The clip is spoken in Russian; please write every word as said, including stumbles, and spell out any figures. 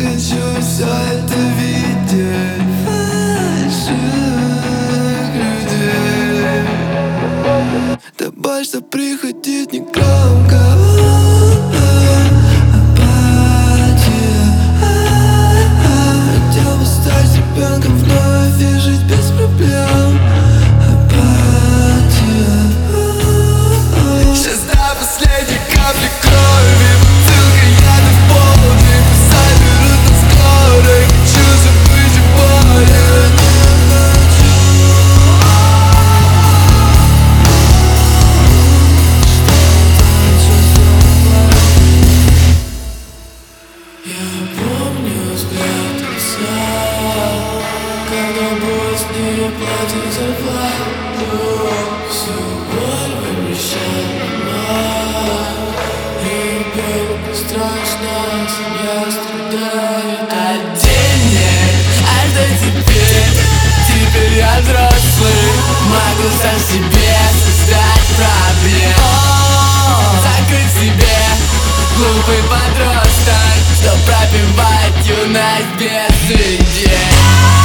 хочу все это видеть больших людей. Добавь, что приходит негромко. Апатия. Хотел бы стать ребенком вновь и жить без проблем. Апатия. Сейчас до последней капли крови, бутылка яда в полдень. Писать берут на скорой, хочу забыть и боль. Я помню взгляд отца, когда боль с ней платит зарплату. Всю боль вымещала, и ребенку страшно, семья страдает. А денег, а что теперь? Теперь я взрослый, могу сам себе создать проблем. Закрыть себе глупый подросток, что пропивает юность без идей.